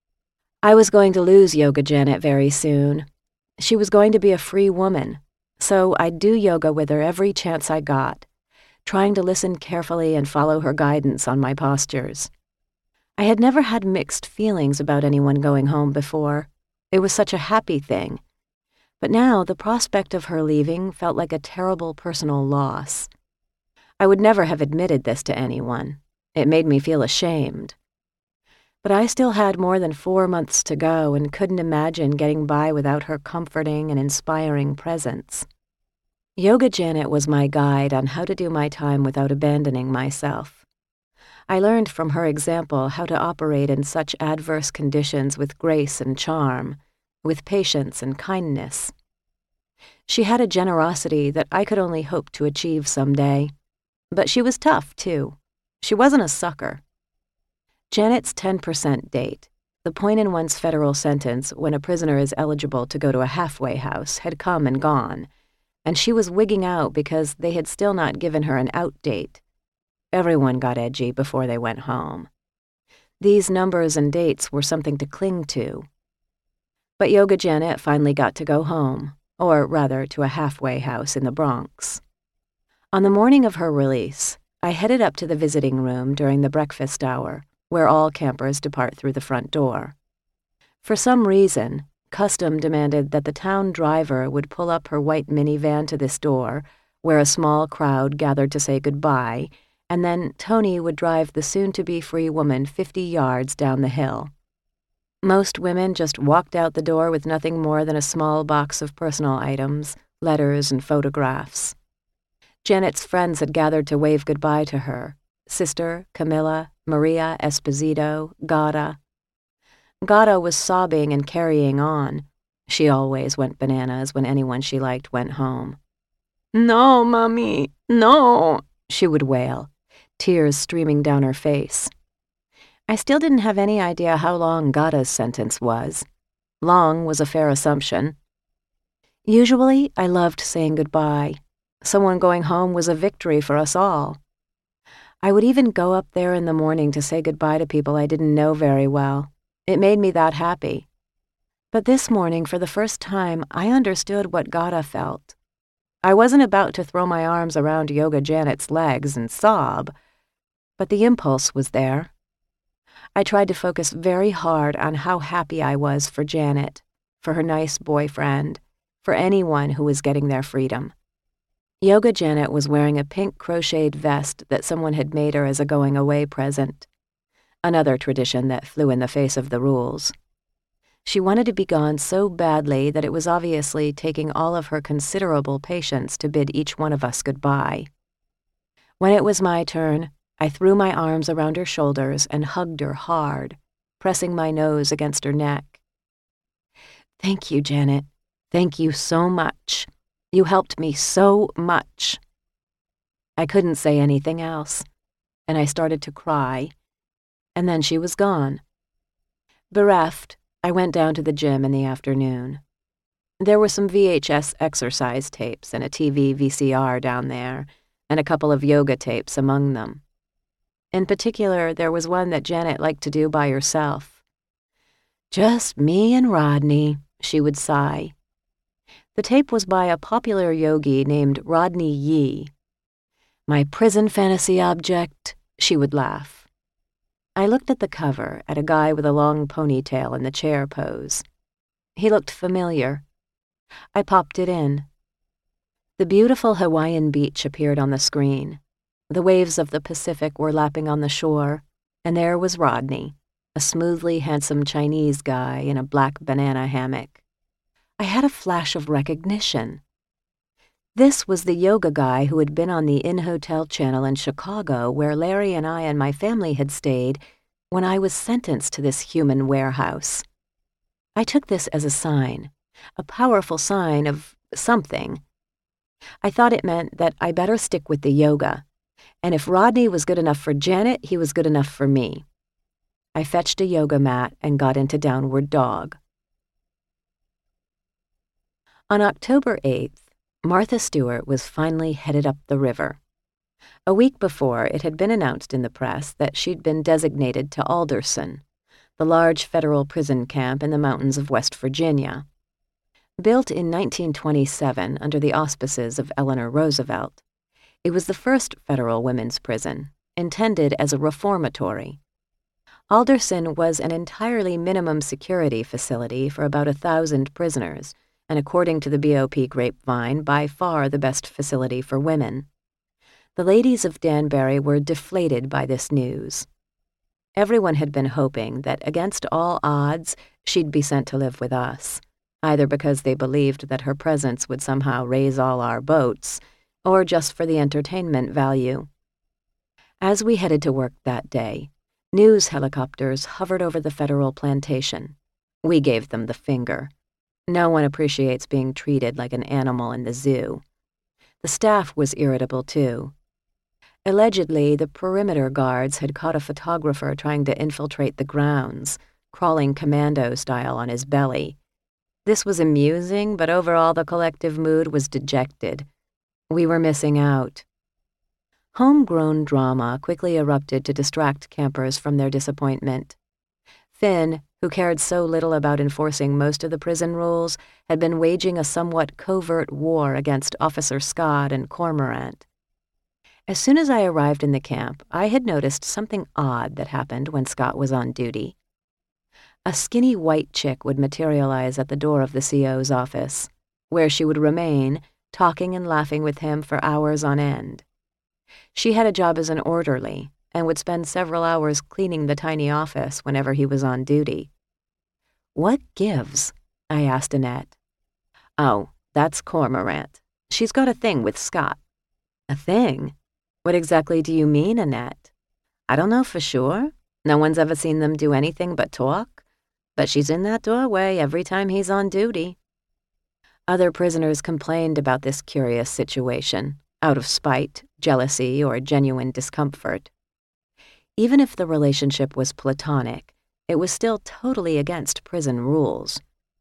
I was going to lose Yoga Janet very soon. She was going to be a free woman, so I'd do yoga with her every chance I got, trying to listen carefully and follow her guidance on my postures. I had never had mixed feelings about anyone going home before. It was such a happy thing. But now the prospect of her leaving felt like a terrible personal loss. I would never have admitted this to anyone. It made me feel ashamed. But I still had more than four months to go and couldn't imagine getting by without her comforting and inspiring presence. Yoga Janet was my guide on how to do my time without abandoning myself. I learned from her example how to operate in such adverse conditions with grace and charm, with patience and kindness. She had a generosity that I could only hope to achieve someday. But she was tough, too. She wasn't a sucker. Janet's ten percent date, the point in one's federal sentence when a prisoner is eligible to go to a halfway house, had come and gone, and she was wigging out because they had still not given her an out date. Everyone got edgy before they went home. These numbers and dates were something to cling to. But Yoga Janet finally got to go home, or rather to a halfway house in the Bronx. On the morning of her release, I headed up to the visiting room during the breakfast hour, where all campers depart through the front door. For some reason, custom demanded that the town driver would pull up her white minivan to this door, where a small crowd gathered to say goodbye, and then Tony would drive the soon-to-be free woman fifty yards down the hill. Most women just walked out the door with nothing more than a small box of personal items, letters, and photographs. Janet's friends had gathered to wave goodbye to her. Sister, Camilla, Maria Esposito, Gada. Gada was sobbing and carrying on. She always went bananas when anyone she liked went home. "No, Mommy, no," she would wail, tears streaming down her face. I still didn't have any idea how long Gada's sentence was. Long was a fair assumption. Usually, I loved saying goodbye. Someone going home was a victory for us all. I would even go up there in the morning to say goodbye to people I didn't know very well. It made me that happy. But this morning, for the first time, I understood what Gada felt. I wasn't about to throw my arms around Yoga Janet's legs and sob, but the impulse was there. I tried to focus very hard on how happy I was for Janet, for her nice boyfriend, for anyone who was getting their freedom. Yoga Janet was wearing a pink crocheted vest that someone had made her as a going-away present, another tradition that flew in the face of the rules. She wanted to be gone so badly that it was obviously taking all of her considerable patience to bid each one of us goodbye. When it was my turn, I threw my arms around her shoulders and hugged her hard, pressing my nose against her neck. "Thank you, Janet. Thank you so much. You helped me so much." I couldn't say anything else, and I started to cry, and then she was gone. Bereft, I went down to the gym in the afternoon. There were some V H S exercise tapes and a T V V C R down there, and a couple of yoga tapes among them. In particular, there was one that Janet liked to do by herself. "Just me and Rodney," she would sigh. The tape was by a popular yogi named Rodney Yee. "My prison fantasy object," she would laugh. I looked at the cover, at a guy with a long ponytail in the chair pose. He looked familiar. I popped it in. The beautiful Hawaiian beach appeared on the screen. The waves of the Pacific were lapping on the shore, and there was Rodney, a smoothly handsome Chinese guy in a black banana hammock. I had a flash of recognition. This was the yoga guy who had been on the in-hotel channel in Chicago where Larry and I and my family had stayed when I was sentenced to this human warehouse. I took this as a sign, a powerful sign of something. I thought it meant that I better stick with the yoga, and if Rodney was good enough for Janet, he was good enough for me. I fetched a yoga mat and got into Downward Dog. On October eighth, Martha Stewart was finally headed up the river. A week before, it had been announced in the press that she'd been designated to Alderson, the large federal prison camp in the mountains of West Virginia. Built in nineteen twenty-seven under the auspices of Eleanor Roosevelt, it was the first federal women's prison, intended as a reformatory. Alderson was an entirely minimum security facility for about a thousand prisoners, and according to the B O P Grapevine, by far the best facility for women. The ladies of Danbury were deflated by this news. Everyone had been hoping that, against all odds, she'd be sent to live with us, either because they believed that her presence would somehow raise all our boats, or just for the entertainment value. As we headed to work that day, news helicopters hovered over the federal plantation. We gave them the finger. No one appreciates being treated like an animal in the zoo. The staff was irritable, too. Allegedly, the perimeter guards had caught a photographer trying to infiltrate the grounds, crawling commando style on his belly. This was amusing, but overall the collective mood was dejected. We were missing out. Homegrown drama quickly erupted to distract campers from their disappointment. Finn, who cared so little about enforcing most of the prison rules, had been waging a somewhat covert war against Officer Scott and Cormorant. As soon as I arrived in the camp, I had noticed something odd that happened when Scott was on duty. A skinny white chick would materialize at the door of the C O's office, where she would remain, talking and laughing with him for hours on end. She had a job as an orderly, and would spend several hours cleaning the tiny office whenever he was on duty. "What gives?" I asked Annette. "Oh, that's Cormorant. She's got a thing with Scott." "A thing? What exactly do you mean, Annette?" "I don't know for sure. No one's ever seen them do anything but talk. But she's in that doorway every time he's on duty." Other prisoners complained about this curious situation, out of spite, jealousy, or genuine discomfort. Even if the relationship was platonic, it was still totally against prison rules.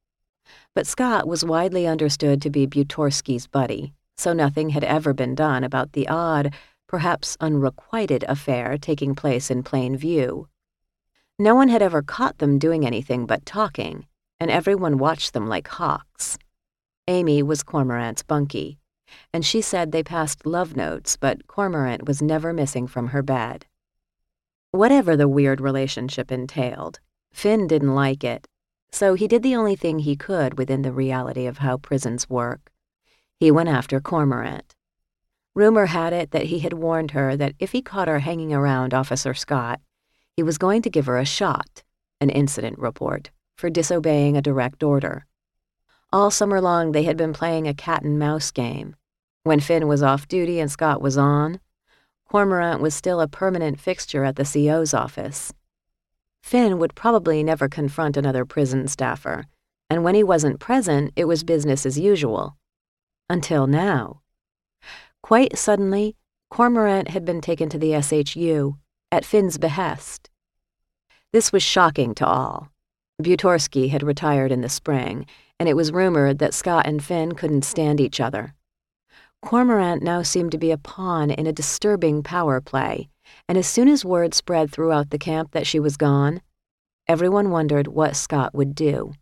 But Scott was widely understood to be Butorski's buddy, so nothing had ever been done about the odd, perhaps unrequited affair taking place in plain view. No one had ever caught them doing anything but talking, and everyone watched them like hawks. Amy was Cormorant's bunkie, and she said they passed love notes, but Cormorant was never missing from her bed. Whatever the weird relationship entailed, Finn didn't like it, so he did the only thing he could within the reality of how prisons work. He went after Cormorant. Rumor had it that he had warned her that if he caught her hanging around Officer Scott, he was going to give her a shot, an incident report, for disobeying a direct order. All summer long they had been playing a cat-and-mouse game. When Finn was off duty and Scott was on, Cormorant was still a permanent fixture at the C O's office. Finn would probably never confront another prison staffer, and when he wasn't present, it was business as usual. Until now. Quite suddenly, Cormorant had been taken to the S H U, at Finn's behest. This was shocking to all. Butorsky had retired in the spring, and it was rumored that Scott and Finn couldn't stand each other. Cormorant now seemed to be a pawn in a disturbing power play, and as soon as word spread throughout the camp that she was gone, everyone wondered what Scott would do.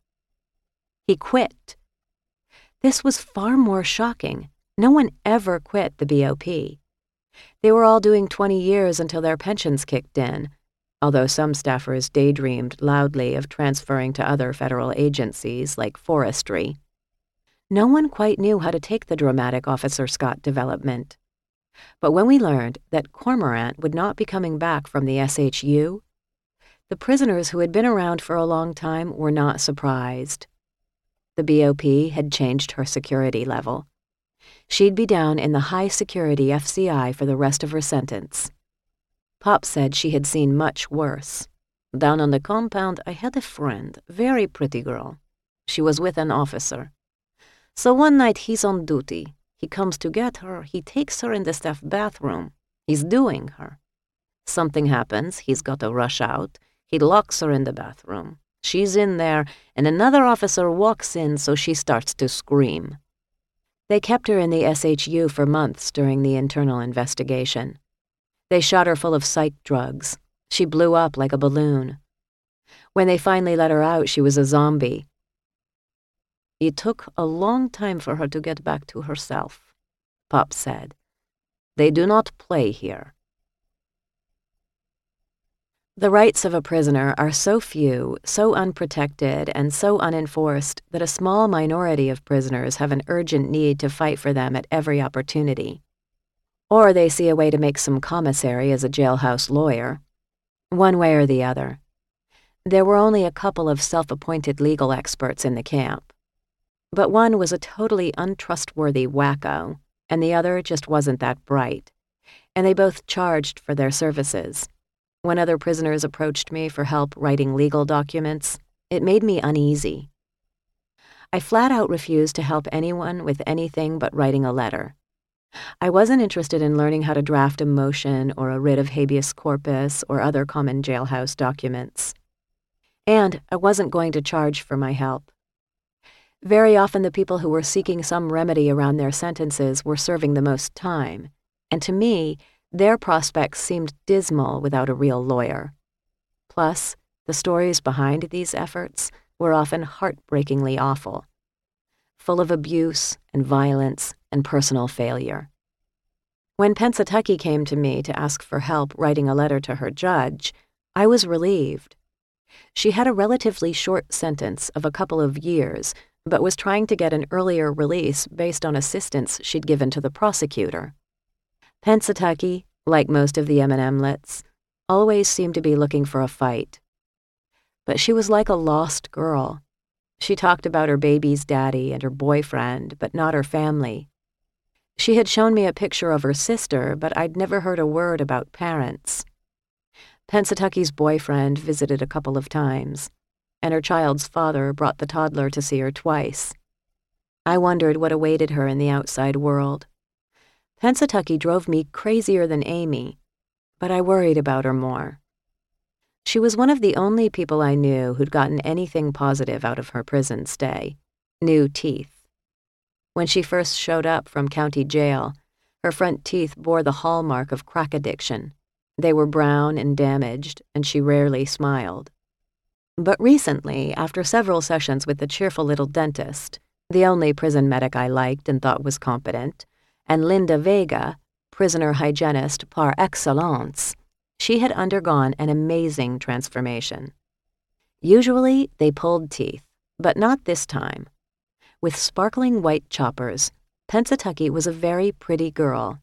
He quit. This was far more shocking. No one ever quit the B O P. They were all doing twenty years until their pensions kicked in, although some staffers daydreamed loudly of transferring to other federal agencies like forestry. No one quite knew how to take the dramatic Officer Scott development. But when we learned that Cormorant would not be coming back from the S H U, the prisoners who had been around for a long time were not surprised. The B O P had changed her security level. She'd be down in the high-security F C I for the rest of her sentence. Pop said she had seen much worse. Down on the compound, I had a friend, very pretty girl. She was with an officer. So one night he's on duty. He comes to get her. He takes her in the staff bathroom. He's doing her. Something happens. He's got to rush out. He locks her in the bathroom. She's in there, and another officer walks in, so she starts to scream. They kept her in the S H U for months during the internal investigation. They shot her full of psych drugs. She blew up like a balloon. When they finally let her out, she was a zombie. It took a long time for her to get back to herself, Pop said. They do not play here. The rights of a prisoner are so few, so unprotected, and so unenforced that a small minority of prisoners have an urgent need to fight for them at every opportunity. Or they see a way to make some commissary as a jailhouse lawyer. One way or the other. There were only a couple of self-appointed legal experts in the camp. But one was a totally untrustworthy wacko, and the other just wasn't that bright. And they both charged for their services. When other prisoners approached me for help writing legal documents, it made me uneasy. I flat out refused to help anyone with anything but writing a letter. I wasn't interested in learning how to draft a motion or a writ of habeas corpus or other common jailhouse documents. And I wasn't going to charge for my help. Very often the people who were seeking some remedy around their sentences were serving the most time, and to me, their prospects seemed dismal without a real lawyer. Plus, the stories behind these efforts were often heartbreakingly awful, full of abuse and violence and personal failure. When Pennsatucky came to me to ask for help writing a letter to her judge, I was relieved. She had a relatively short sentence of a couple of years, but was trying to get an earlier release based on assistance she'd given to the prosecutor. Pennsatucky, like most of the M and M-lets, always seemed to be looking for a fight. But she was like a lost girl. She talked about her baby's daddy and her boyfriend, but not her family. She had shown me a picture of her sister, but I'd never heard a word about parents. Pennsatucky's boyfriend visited a couple of times, and her child's father brought the toddler to see her twice. I wondered what awaited her in the outside world. Pennsatucky drove me crazier than Amy, but I worried about her more. She was one of the only people I knew who'd gotten anything positive out of her prison stay, new teeth. When she first showed up from county jail, her front teeth bore the hallmark of crack addiction. They were brown and damaged, and she rarely smiled. But recently, after several sessions with the cheerful little dentist, the only prison medic I liked and thought was competent, and Linda Vega, prisoner hygienist par excellence, she had undergone an amazing transformation. Usually, they pulled teeth, but not this time. With sparkling white choppers, Pennsatucky was a very pretty girl,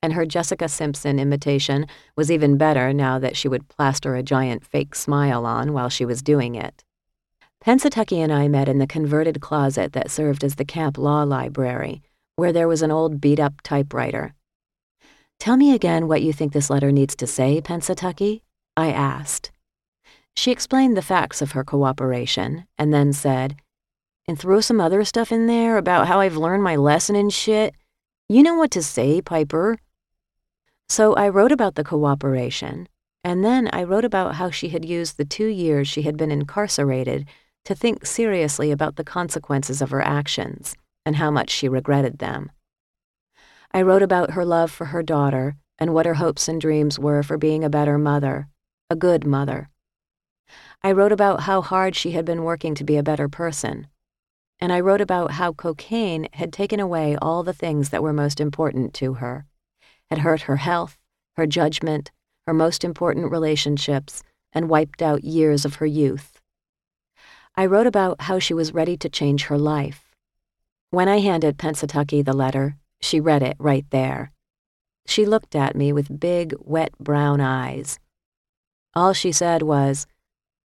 and her Jessica Simpson imitation was even better now that she would plaster a giant fake smile on while she was doing it. Pennsatucky and I met in the converted closet that served as the camp law library, where there was an old beat-up typewriter. "Tell me again what you think this letter needs to say, Pennsatucky?" I asked. She explained the facts of her cooperation, and then said, "And throw some other stuff in there about how I've learned my lesson and shit. You know what to say, Piper." So I wrote about the cooperation, and then I wrote about how she had used the two years she had been incarcerated to think seriously about the consequences of her actions and how much she regretted them. I wrote about her love for her daughter and what her hopes and dreams were for being a better mother, a good mother. I wrote about how hard she had been working to be a better person, and I wrote about how cocaine had taken away all the things that were most important to her, had hurt her health, her judgment, her most important relationships, and wiped out years of her youth. I wrote about how she was ready to change her life. When I handed Pennsatucky the letter, she read it right there. She looked at me with big, wet brown eyes. All she said was,